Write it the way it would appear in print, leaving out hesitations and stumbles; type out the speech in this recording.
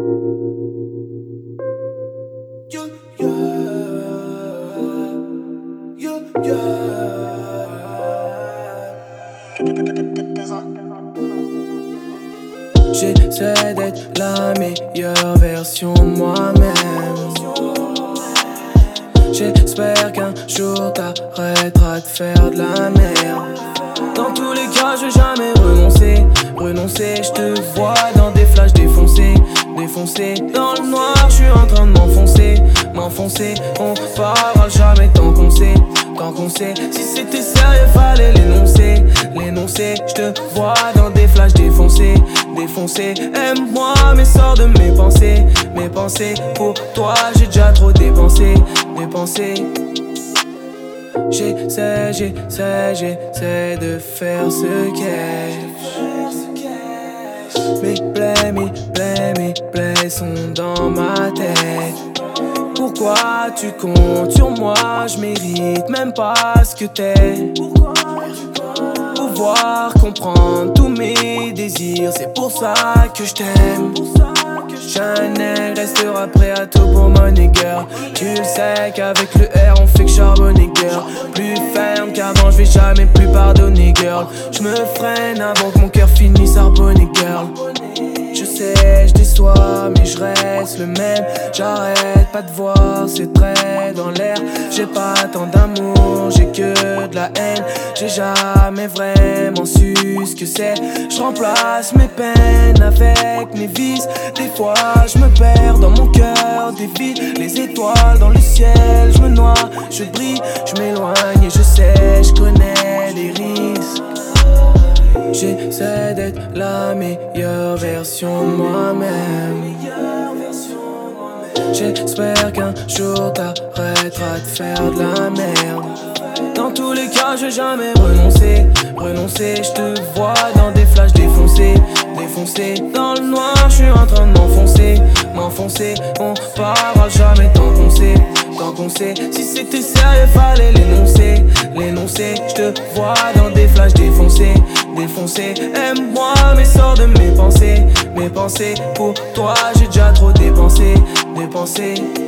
J'essaie d'être la meilleure version de moi-même. J'espère qu'un jour t'arrêteras de faire de la merde. Dans tous les cas, je vais jamais renoncer. Je te vois dans des flashs défoncés. Dans le noir, je suis en train de m'enfoncer. On parlera jamais tant qu'on sait. Si c'était sérieux, fallait l'énoncer. Je te vois dans des flashs défoncés. Aime-moi mais sors de mes pensées. Pour toi j'ai déjà trop dépensé. J'essaie de faire ce qu'est. Mes plaies sont dans ma tête. Pourquoi tu comptes sur moi? Je mérite même pas ce que t'es. Pouvoir comprendre tous mes désirs, c'est pour ça que je t'aime. Chanel restera prêt à tout pour money girl. Tu le sais qu'avec le R on fait que charbonner girl. Plus ferme qu'avant, je vais jamais plus pardonner girl. Je me freine avant que mon cœur finisse harponner girl. Je sais, je déçois, mais je reste le même. J'arrête pas de voir ces traits dans l'air. J'ai pas tant d'amour, j'ai que de la haine. J'ai jamais vraiment su ce que c'est. Je remplace mes peines avec mes vices. Des fois je me perds dans mon cœur des vides. Les étoiles dans le ciel, je me noie, je brille, je m'éloigne et je sais, je connais les risques. J'essaie d'être la meilleure version de moi-même. J'espère qu'un jour t'arrêteras de faire de la merde. Dans tous les cas, je vais jamais renoncer. Je te vois dans des flashs défoncés. Dans le noir, je suis en train de m'enfoncer. On parlera jamais tant qu'on sait. Si c'était sérieux, fallait l'énoncer. Je te vois dans des flashs défoncés. Aime-moi mais sors de mes pensées. Pour toi j'ai déjà trop dépensé.